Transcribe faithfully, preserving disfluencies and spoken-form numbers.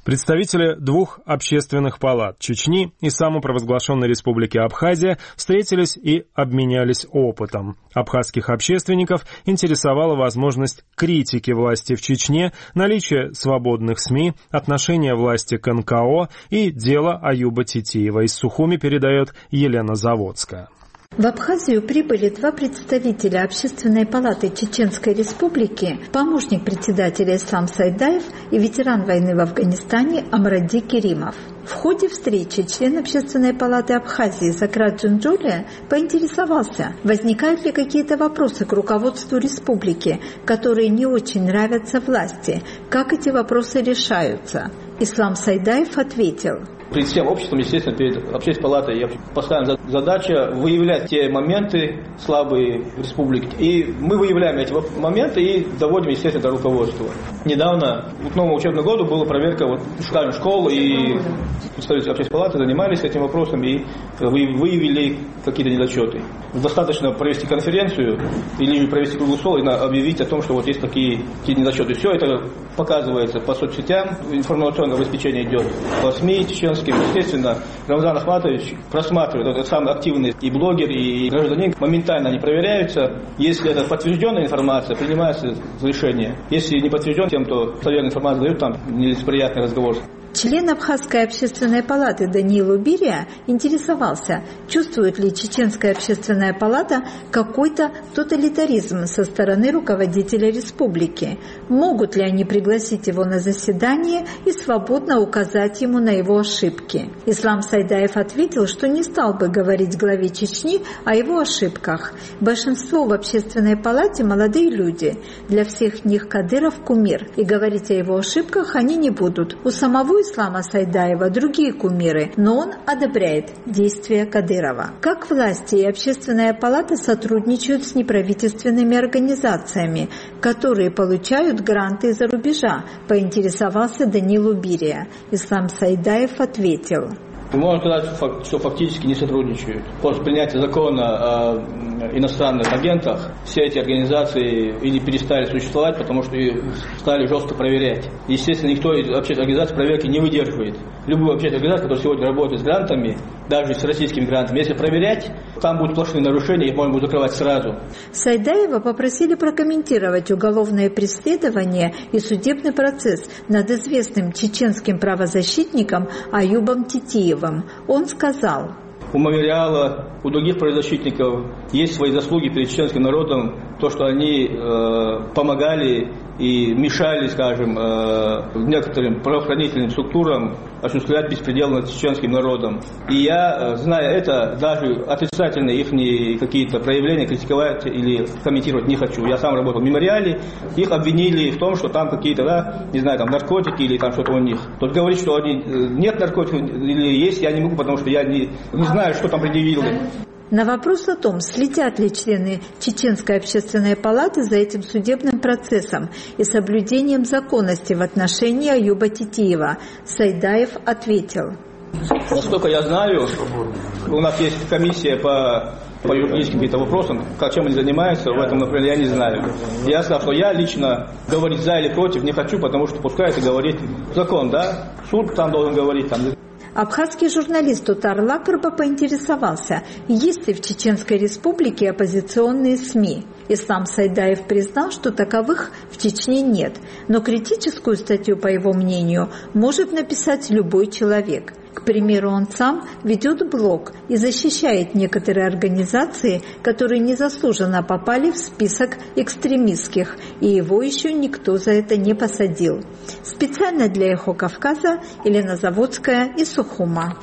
Представители двух общественных палат Чечни и самопровозглашенной республики Абхазия встретились и обменялись опытом. Абхазских общественников интересовала возможность критики власти в Чечне, наличие свободных СМИ, отношение власти к эн ка о и дело Аюба Титиева. Из Сухуми передает Елена Заводская. В Абхазию прибыли два представителя Общественной палаты Чеченской Республики, помощник председателя Ислам Сайдаев и ветеран войны в Афганистане Амради Керимов. В ходе встречи член Общественной палаты Абхазии Закрат Джунджулия поинтересовался, возникают ли какие-то вопросы к руководству республики, которые не очень нравятся власти, как эти вопросы решаются. Ислам Сайдаев ответил: перед всем обществом, естественно, перед Общественной палатой поставлена задача выявлять те моменты слабые в республике. И мы выявляем эти моменты и доводим, естественно, до руководства. Недавно, к новому учебному году, была проверка вот, школьных школ, и представители Общественной палаты занимались этим вопросом и выявили какие-то недочеты. Достаточно провести конференцию или провести круглый стол и объявить о том, что вот есть такие, такие недочеты. Все это показывается по соцсетям, информационное обеспечение идет по СМИ чеченским. Естественно, Рамзан Ахматович просматривает, это самый активный и блогер, и гражданин, моментально они проверяются. Если это подтвержденная информация, принимается решение. Если не подтвержден тем, кто достоверную информацию дает, там нелицеприятный разговор. Член Абхазской общественной палаты Даниил Убирия интересовался, чувствует ли Чеченская общественная палата какой-то тоталитаризм со стороны руководителя республики. Могут ли они пригласить его на заседание и свободно указать ему на его ошибки? Ислам Сайдаев ответил, что не стал бы говорить главе Чечни о его ошибках. Большинство в общественной палате молодые люди. Для всех них Кадыров кумир, и говорить о его ошибках они не будут. У самого Ислама Сайдаева другие кумиры, но он одобряет действия Кадырова. Как власти и Общественная палата сотрудничают с неправительственными организациями, которые получают гранты из-за рубежа, поинтересовался Даниил Убирия. Ислам Сайдаев ответил: можно сказать, что фактически не сотрудничают. После принятия закона о иностранных агентах все эти организации или перестали существовать, потому что их стали жестко проверять. Естественно, никто из общественных организаций проверки не выдерживает. Любую общественную организацию, которая сегодня работает с грантами, даже с российскими грантами, если проверять, там будут сплошные нарушения, их можно будет закрывать сразу. Сайдаева попросили прокомментировать уголовное преследование и судебный процесс над известным чеченским правозащитником Аюбом Титиевым. Он сказал: у мемориала, у других правозащитников есть свои заслуги перед чеченским народом, то, что они э, помогали и мешали, скажем, э, некоторым правоохранительным структурам осуществлять беспредел над чеченским народом. И я, зная это, даже отрицательные их какие-то проявления критиковать или комментировать не хочу. Я сам работал в мемориале, их обвинили в том, что там какие-то, да, не знаю, там наркотики или там что-то у них. Тут говорить, что они, нет наркотиков или есть, я не могу, потому что я не, не знаю, что там предъявили. На вопрос о том, следят ли члены Чеченской общественной палаты за этим судебным процессом и соблюдением законности в отношении Аюба Титиева, Сайдаев ответил: насколько я знаю, у нас есть комиссия по, по юридическим каким-то вопросам, как чем они занимаются, в этом, например, я не знаю. Я сказал, что я лично говорить за или против не хочу, потому что пускай это говорит закон, да? Суд там должен говорить, там. Абхазский журналист Утар Лакарба поинтересовался, есть ли в Чеченской республике оппозиционные СМИ. Ислам Сайдаев признал, что таковых в Чечне нет, но критическую статью, по его мнению, может написать любой человек. К примеру, он сам ведет блог и защищает некоторые организации, которые незаслуженно попали в список экстремистских, и его еще никто за это не посадил. Специально для «Эхо Кавказа» Елена Заводская из Сухума.